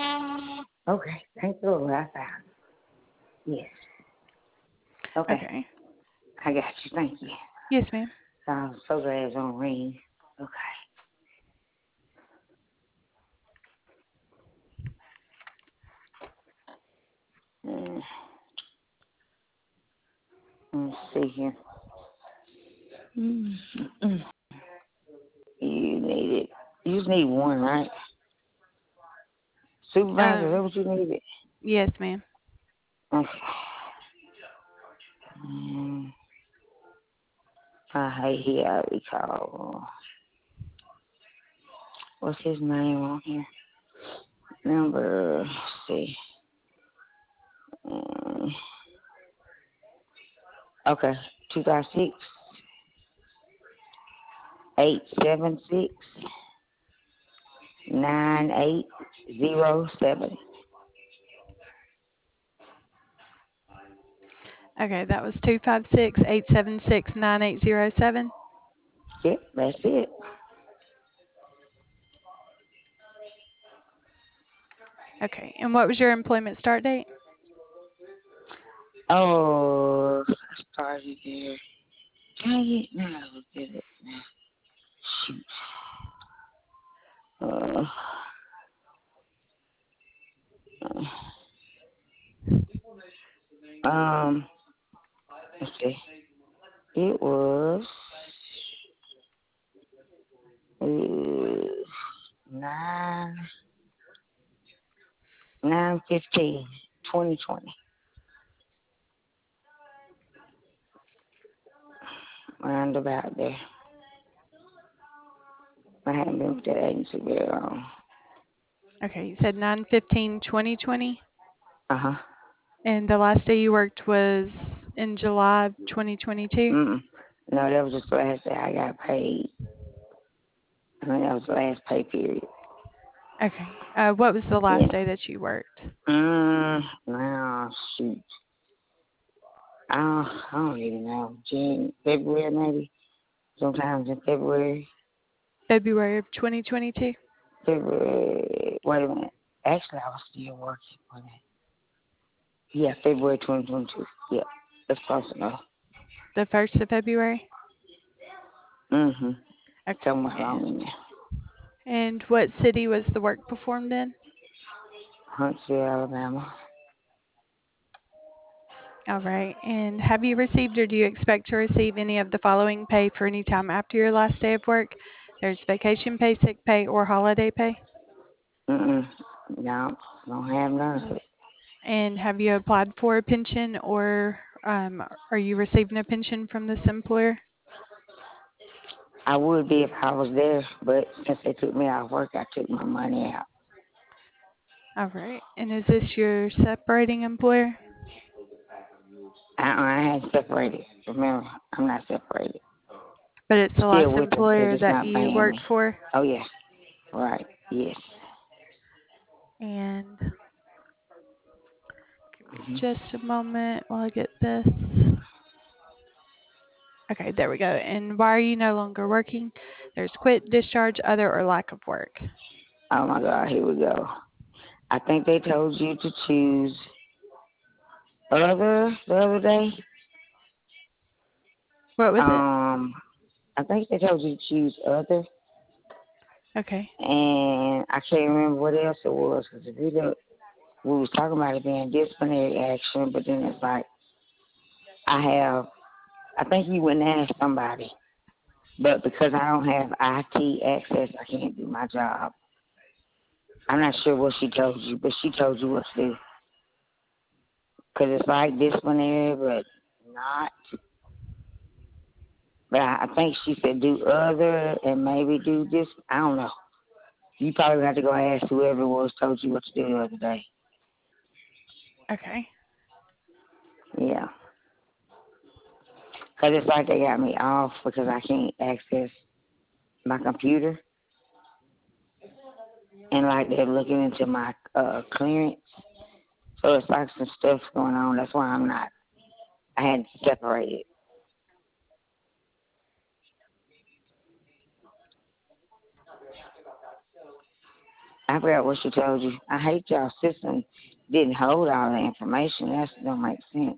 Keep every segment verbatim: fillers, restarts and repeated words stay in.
Okay, thank the Lord, I found it. Yes. Okay, Okay. I got you. Thank you. Yes, ma'am. I'm so glad it's on ring. Okay. Mm, let's see here. Mm, mm, you need it. You just need one, right? Supervisor, is that Um, what you needed? yes, ma'am. Okay. Mm, I hate he already called. What's his name on here? Number, let's see. Mm, okay, two five six eight seven six nine eight zero seven. Okay, that was two five six eight seven six nine eight zero seven. Yep, that's it. Okay, and what was your employment start date? Oh, I started there. Dang it, now I look at it. Shoot. Uh, uh, um, let's see. It was uh, nine nine fifteen twenty twenty. Around about there. I haven't been with that agency very long. Okay, you said nine fifteen twenty twenty, Uh huh. and the last day you worked was in July of twenty twenty-two? Mm. No, that was just the last day I got paid. I mean, that was the last pay period. Okay. Uh, what was the last Yeah. day that you worked? Mm. Now, shoot. I don't, I don't even know. June, February maybe. Sometimes in February. February of twenty twenty-two? February. Wait a minute. Actually, I was still working on that. Yeah, February twenty twenty-two. Yeah, that's close enough. The first of February? Mm-hmm. Okay. Somewhere And, along in there. and what city was the work performed in? Huntsville, Alabama. All right. And have you received or do you expect to receive any of the following pay for any time after your last day of work? There's vacation pay, sick pay, or holiday pay. Mm-mm. No, don't have none of it. And have you applied for a pension or um, are you receiving a pension from this employer? I would be if I was there, but since they took me out of work, I took my money out. All right. And is this your separating employer? I, I had separated. Remember, I'm not separated. But it's the Still last with them. They're employer just that not you paying worked me. for. Oh, yeah. Right. Yes. And Mm-hmm. just a moment while I get this. Okay, there we go. And why are you no longer working? There's quit, discharge, other, or lack of work. Oh, my God. Here we go. I think they told you to choose other the other day. What was it? Um, I think they told you to choose other, Okay. and I can't remember what else it was because if you look, we was talking about it being disciplinary action, but then it's like I have. I think you went and asked somebody, but because I don't have I T access, I can't do my job. I'm not sure what she told you, but she told you what to do because it's like disciplinary, but not. But I, I think she said do other and maybe do this. I don't know. You probably have to go ask whoever it was told you what to do the other day. Okay. Yeah. Because it's like they got me off because I can't access my computer. And like they're looking into my uh, clearance. So it's like some stuff's going on. That's why I'm not, I had to separate it. I forgot what she told you. I hate y'all system didn't hold all the information. That don't make sense.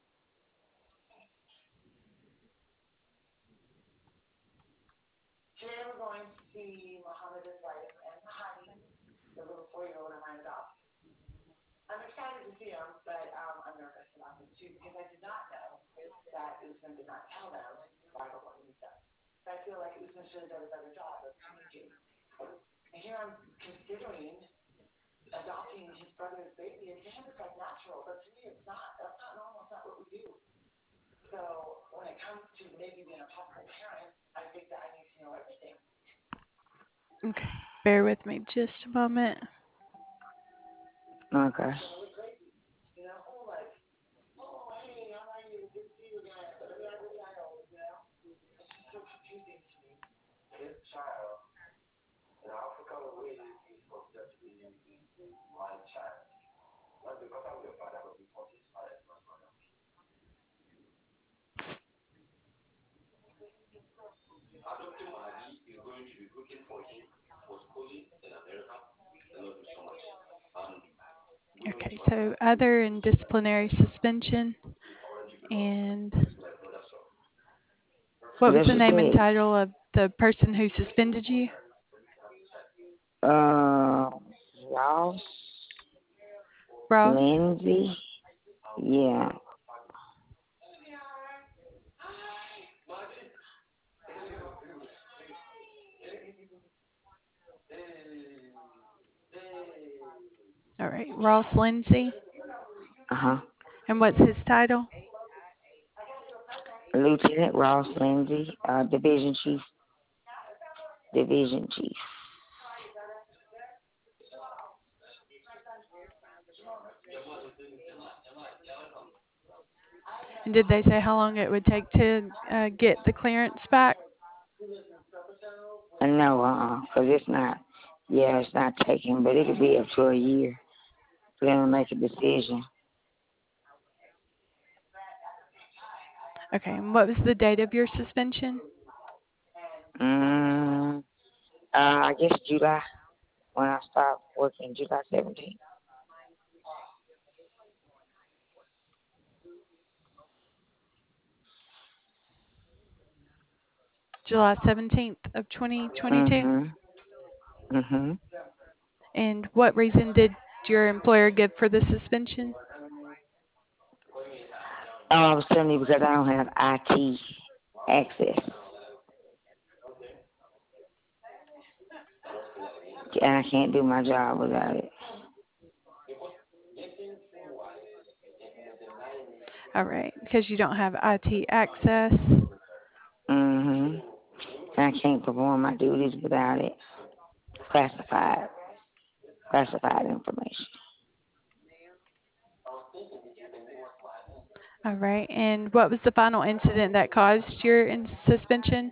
Okay. Bear with me just a moment. Okay. Okay, so other and disciplinary suspension. And what was That's the what name and she title of the person who suspended you? said. Uh, Ross, Ross? Lindsay. Yeah. All right, Ross Lindsay. Uh huh. And what's his title? Lieutenant Ross Lindsay, uh, Division Chief. Division Chief. And did they say how long it would take to uh, get the clearance back? Uh, no, uh, because it's not. Yeah, it's not taken, but it could be up to a year for them to make a decision. Okay, and what was the date of your suspension? Mm, uh, I guess July when I stopped working, July seventeenth. July seventeenth of twenty twenty-two. Mhm. Mhm. And what reason did your employer give for the suspension? Oh, I was telling you because I don't have I T access, and I can't do my job without it. All right, because you don't have I T access. Mhm. And I can't perform my duties without it. Classified, classified information. All right, and what was the final incident that caused your in- suspension?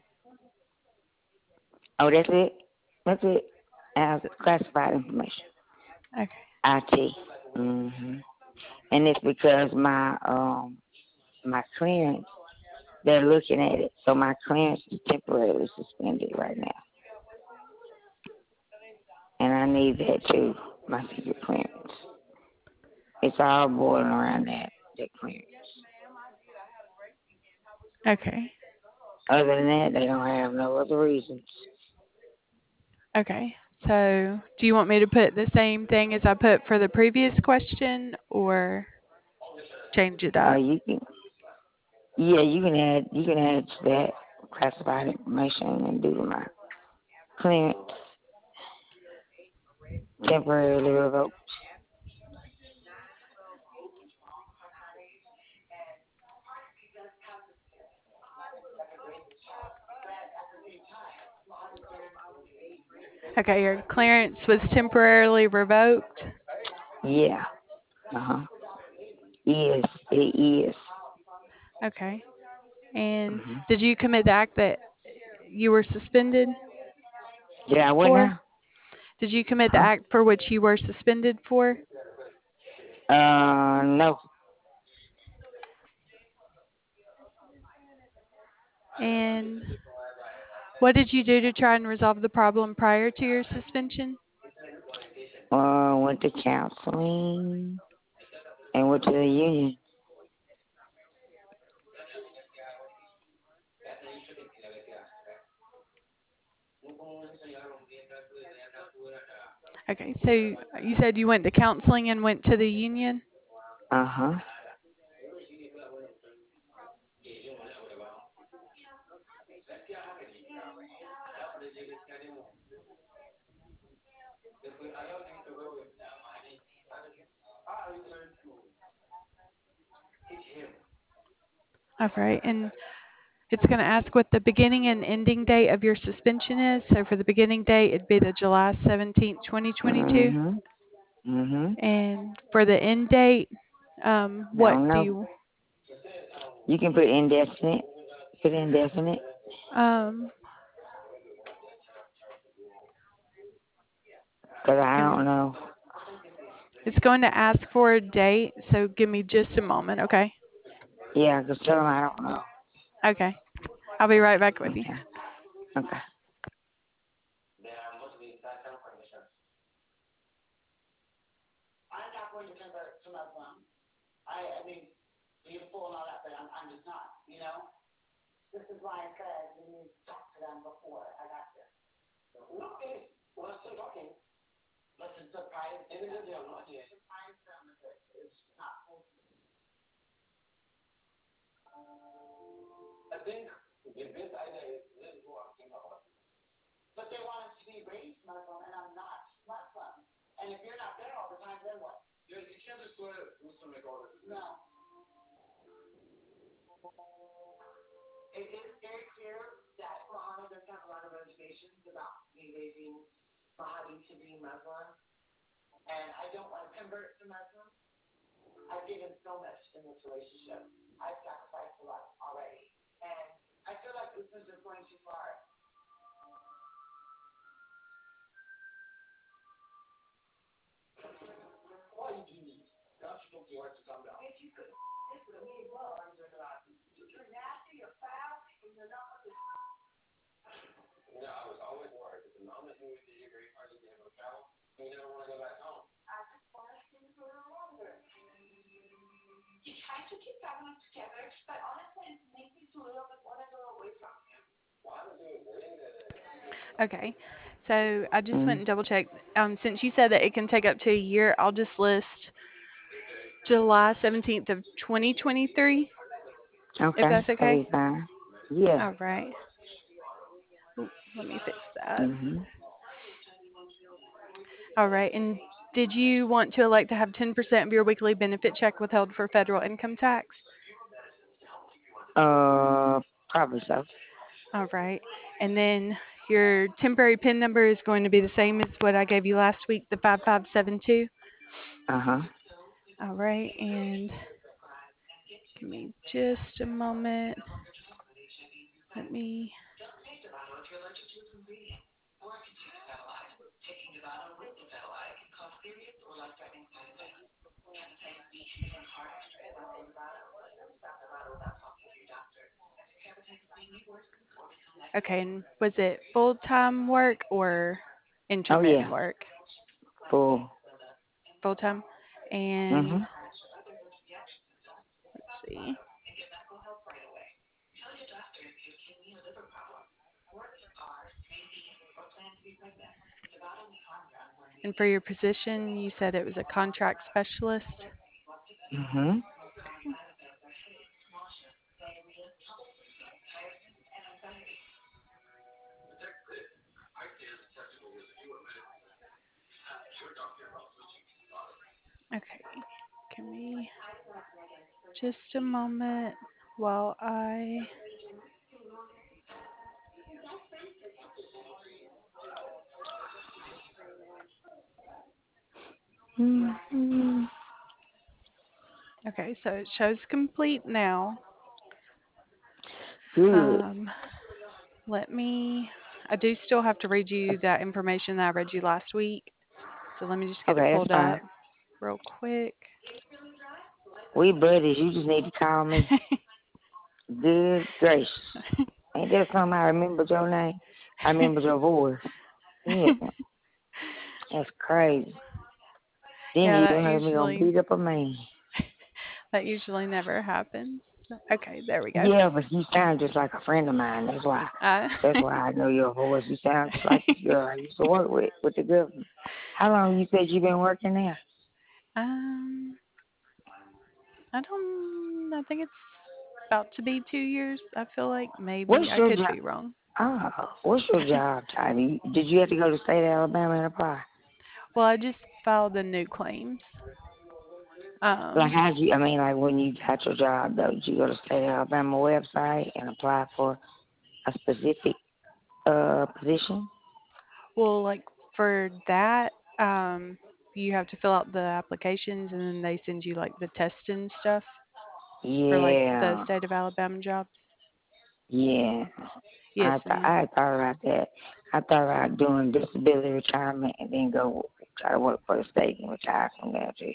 Oh, that's it. That's it. As classified information. Okay. I T. Mhm. And it's because my um my clearance, they're looking at it, so my clearance is temporarily suspended right now, and I need that too. My secret clearance. It's all boiling around that that clearance. Okay. Other than that, they don't have no other reasons. Okay. So, do you want me to put the same thing as I put for the previous question or change it Uh, up? you can, yeah, you can add, you can add that classified information and do my clearance temporarily revoked. Okay, your clearance was temporarily revoked. Yeah. Uh huh. Is it is. Okay. And Mm-hmm. did you commit the act that you were suspended Did I what for? now? Did you commit the Huh? act for which you were suspended for? Uh, no. And what did you do to try and resolve the problem prior to your suspension? Uh, went to counseling and went to the union. Okay, so you said you went to counseling and went to the union? Uh huh. All right, and it's going to ask what the beginning and ending date of your suspension is. So for the beginning date, it'd be the July seventeenth, twenty twenty-two. Mhm. Mhm. And for the end date, um, I what don't do know. you, You can put indefinite. Put indefinite. um, Cause I give don't me, know. it's going to ask for a date, so give me just a moment, okay? Yeah, cause tell them I don't know. Okay, I'll be right back with you. Okay. Okay. Okay, so I just went Mm. and double checked. Um, since you said that it can take up to a year, I'll just list July seventeenth of twenty twenty-three, if Okay. that's That'll okay. be fine. Yeah. All right. Ooh, let me fix that. Mhm. All right. And did you want to elect to have ten percent of your weekly benefit check withheld for federal income tax? Uh, probably so. All right. And then your temporary PIN number is going to be the same as what I gave you last week, the five five seven two. Uh huh. All right. And give me just a moment. Let me. Okay. And was it full time work or Oh intermittent yeah. work? Full. Full time. And Mhm. let's see. And for your position, you said it was a contract specialist. Mhm. Okay. Give me just a moment while I. Mhm. Okay, so it shows complete now. Good. Um, let me. I do still have to read you that information that I read you last week. So let me just get it Okay, that's pulled fine. up real quick. We buddies. You just need to call me. Good gracious. Ain't that something I remembered your name? I remembered your voice. Yeah. That's crazy. Then Yeah, you that heard me gonna usually beat up a man. that usually never happens. Okay, there we go. Yeah, but you sound just like a friend of mine. That's why. Uh, That's why I know your voice. You sound just like the girl I used to work with with the government. How long you said you been working there? um, I don't. I think it's about to be two years. I feel like maybe What's I your could job? be wrong. Oh, what's your job title? You- Did you have to go to state of Alabama and apply? Well, I just filed the new claims. Like Um, how you? I mean, like when you got your job though, did you go to state of Alabama website and apply for a specific uh position? well, like for that, um, you have to fill out the applications and then they send you like the test and stuff for like the Yeah, state of Alabama jobs. yeah. Yes, I th- ma'am. I thought about that. I thought about doing disability retirement and then go try to work for the state and retire from there too.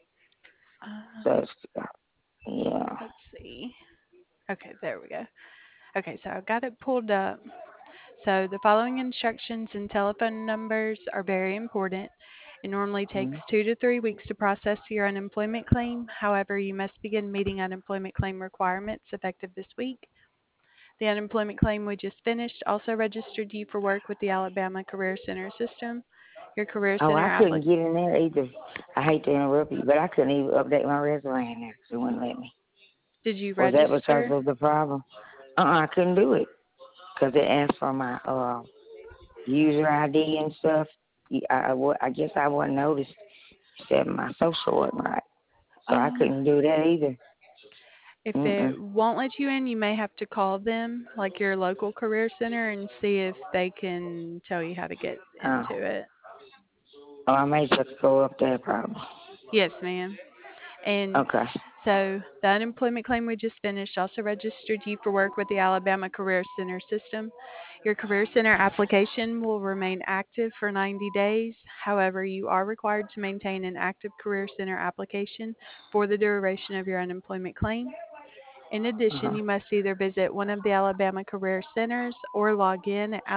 So Um, it's, yeah. let's see. Okay, there we go. Okay, so I got it pulled up. So the following instructions and telephone numbers are very important. It normally takes Mm-hmm. two to three weeks to process your unemployment claim. However, you must begin meeting unemployment claim requirements effective this week. The unemployment claim we just finished also registered you for work with the Alabama Career Center system. Your Career Oh, Center I application. couldn't get in there either. I hate to interrupt you, but I couldn't even update my resume in there 'cause it wouldn't let me. Did you Was that because register? of the problem? Uh-uh, I couldn't do it because it asked for my uh, user I D and stuff. Y- I, I, wa- I guess I wasn't noticed. It said my social wasn't right, so I Um, couldn't do that either. if Mm-mm. it won't let you in, you may have to call them, like your local career center, and see if they can tell you how to get Oh, into it. oh, I may just go up there probably. Yes, ma'am. And Okay. so the unemployment claim we just finished also registered you for work with the Alabama Career Center system. Your Career Center application will remain active for ninety days. However, you are required to maintain an active Career Center application for the duration of your unemployment claim. In addition, Uh-huh. you must either visit one of the Alabama Career Centers or log in at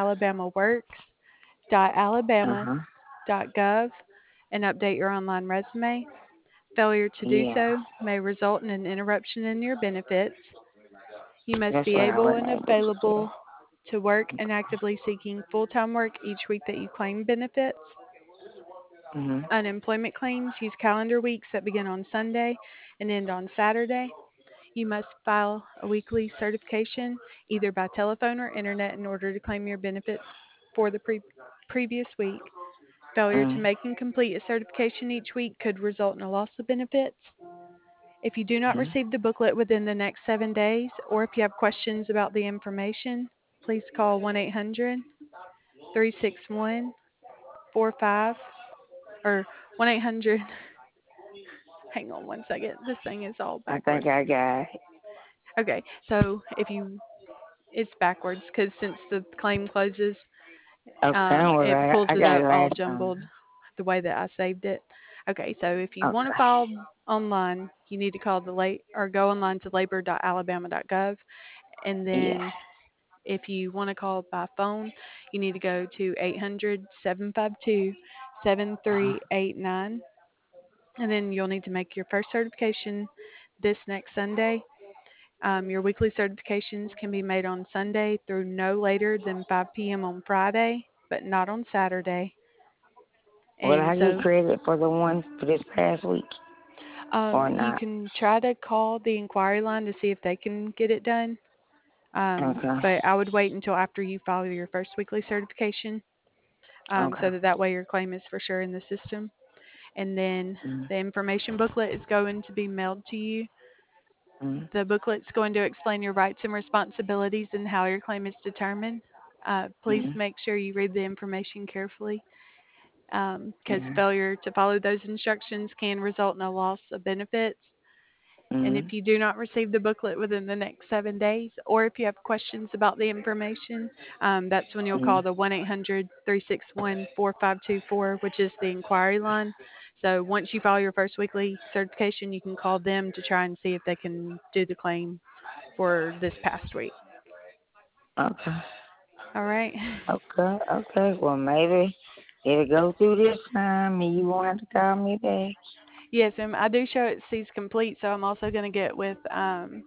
Uh-huh. alabamaworks.alabama.gov and update your online resume. Failure to do Yeah. so may result in an interruption in your benefits. You must That's be what I able wasn't and able to do. available to work and actively seeking full time work each week that you claim benefits. Mhm. Unemployment claims use calendar weeks that begin on Sunday and end on Saturday. You must file a weekly certification either by telephone or internet in order to claim your benefits for the pre- previous week. Failure to Mhm. make and complete a certification each week could result in a loss of benefits. If you do not Mhm. receive the booklet within the next seven days, or if you have questions about the information, please call one eight hundred three six one four five or one eight hundred. Hang on one second. This thing is all I think backwards. I got it. Okay, so if you, it's backwards because since the claim closes, Okay, um, don't worry it about it. pulls I it got up it all last jumbled time. the way that I saved it. Okay, so if you want to Okay. file online, you need to call the late or go online to labor dot alabama dot gov, and Yeah. then if you want to call by phone, you need to go to eight hundred seven five two seven Uh-huh. three eight nine, and then you'll need to make your first certification this next Sunday. Um, your weekly certifications can be made on Sunday through no later than five p m on Friday, but not on Saturday. Will And I get so credit for the one for this past week um, or you not? can try to call the inquiry line to see if they can get it done. Um, Okay. but I would wait until after you file your first weekly certification, um, Okay. so that that way your claim is for sure in the system. And then Mhm. the information booklet is going to be mailed to you. Mhm. The booklet's going to explain your rights and responsibilities and how your claim is determined. Uh, please Mhm. make sure you read the information carefully because um, Mhm. failure to follow those instructions can result in a loss of benefits. And if Mhm. you do not receive the booklet within the next seven days, or if you have questions about the information, um, that's when you'll call Mhm. the one eight hundred three six one four five two four, which is the inquiry line. So once you file your first weekly certification, you can call them to try and see if they can do the claim for this past week. Okay. All right. Okay. Okay. Well, maybe. It'll go through this time, and you won't have to call me back. Yes, ma'am. I do show it sees complete, so I'm also going to get with um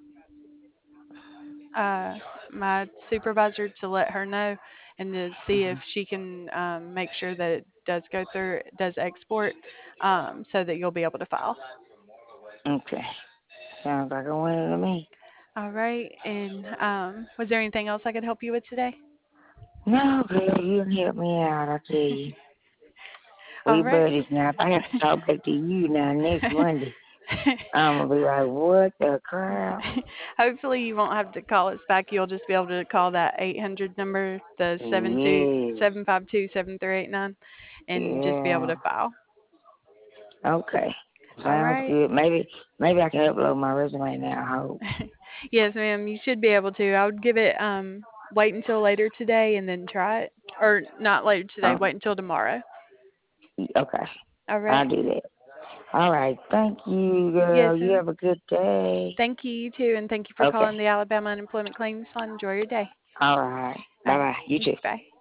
uh my supervisor to let her know and to see if Hmm. she can um make sure that it does go through, does export, um so that you'll be able to file. Okay. Sounds like a winner to me. All right. And um was there anything else I could help you with today? No, girl, you can help me out, I tell you. All We right. buddies now. If I have to talk back to you now next Monday, I'm going to be like, what the crap? Hopefully you won't have to call us back. You'll just be able to call that eight hundred number, the seven two Yes. seven five two seven three eight nine, and just be able Yeah. to file. Okay. All Sounds right. good. Maybe maybe I can upload my resume now, I hope. Yes, ma'am. You should be able to. I would give it um wait until later today and then try it, or not later today. Oh, Wait until tomorrow. okay. All I'll right. do that. All right. Thank you, Yes, girl. You ma'am. have a good day. Thank you, you too, and thank you for Okay. calling the Alabama Unemployment Claims Line. Enjoy your day. All right. All Bye right. bye. You too. Bye.